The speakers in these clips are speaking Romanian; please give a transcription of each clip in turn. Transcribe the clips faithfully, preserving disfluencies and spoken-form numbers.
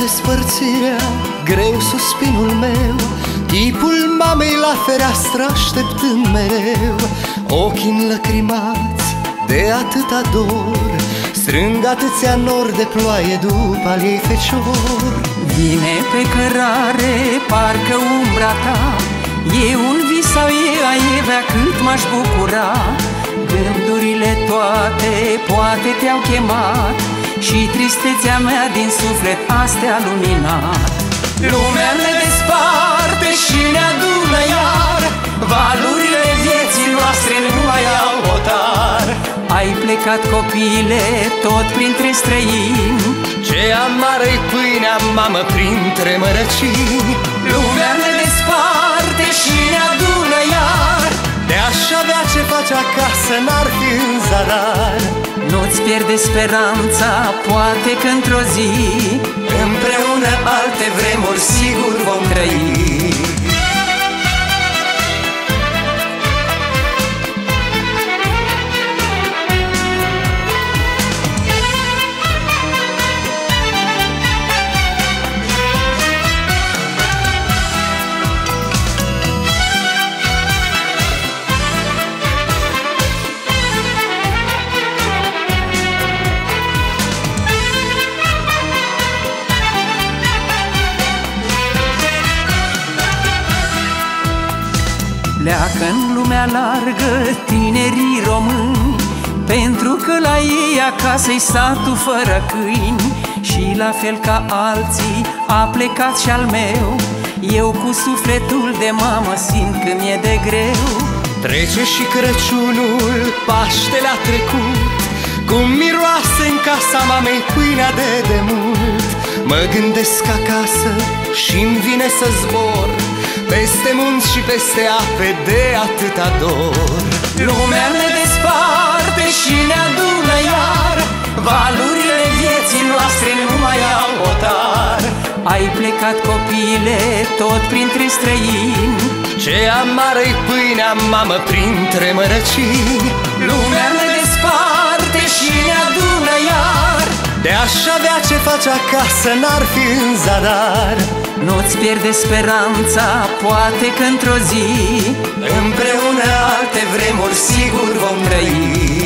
despărțirea, greu suspinul meu, chipul mamei la fereastră așteptând mereu. Ochii înlăcrimați de atâta dor, strâng atâția nori de ploaie după al ei fecior. Vine pe cărare, parcă umbra ta, e un vis sau e a Evea, cât m-aș bucura. Gândurile toate poate te-au chemat și tristețea mea din suflet azi te-a luminat. Lumea ne desparte și ne adună iar, valurile vieții noastre nu mai au hotar. Ai plecat, copile, tot printre străini, ce amară-i pâinea, mamă, printre mărăcini. Lumea ne desparte și ne adună iar, de-aș avea ce face acasă n-ar fi în zadar. Nu-ți pierde speranța, poate că într-o zi împreună alte vremuri sigur vom trăi. Pleacă în lumea largă tinerii români, pentru că la ei acasă-i satul fără câini. Și la fel ca alții a plecat și al meu, eu cu sufletul de mamă simt că mi-e de greu. Trece și Crăciunul, Paștele a trecut, cum miroase în casa mamei pâinea de demult. Mă gândesc acasă și-mi vine să zbor peste munți și peste ape de atâta dor. Lumea ne desparte și ne adună iar, valurile vieții noastre nu mai au hotar. Ai plecat, copile, tot printre străini, ce amară-i pâinea, mamă, printre mărăcini. Lumea ne desparte și ne adună iar, de-aș avea ce face acasă n-ar fi în zadar. Nu-ți pierde speranța, poate că într-o zi împreună alte vremuri sigur vom trăi.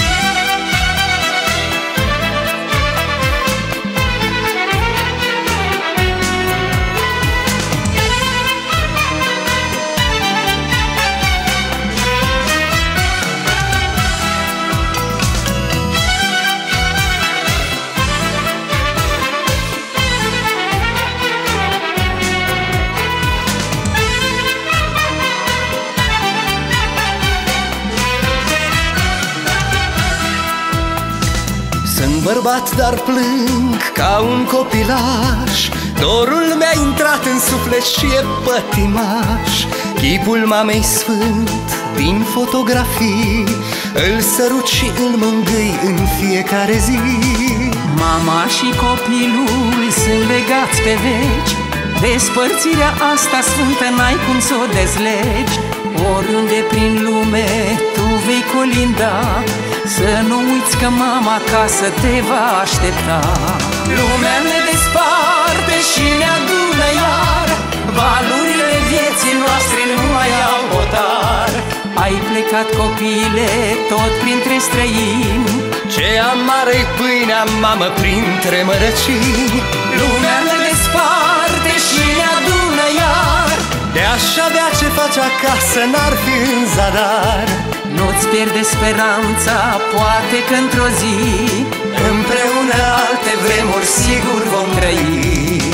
Sunt bărbat, dar plâng ca un copilaș, dorul mi-a intrat în suflet și e pătimaș. Chipul mamei sfânt din fotografii, îl sărut și îl mângâi în fiecare zi. Mama și copilul sunt legați pe veci, despărțirea asta sfântă n-ai cum să o dezlegi. Oriunde prin lume tu vei colinda, să nu uiți că mama acasă te va aștepta. Lumea ne desparte și ne adună iar, valurile vieții noastre nu mai au hotar. Ai plecat, copile, tot printre străini, ce amară-i pâinea, mamă, printre mărăcini. Lumea ne desparte și ne adună iar, de-aș avea ce face acasă n-ar fi în zadar. Nu-ți pierde speranța, poate că într-o zi împreună alte vremuri sigur vom trăi.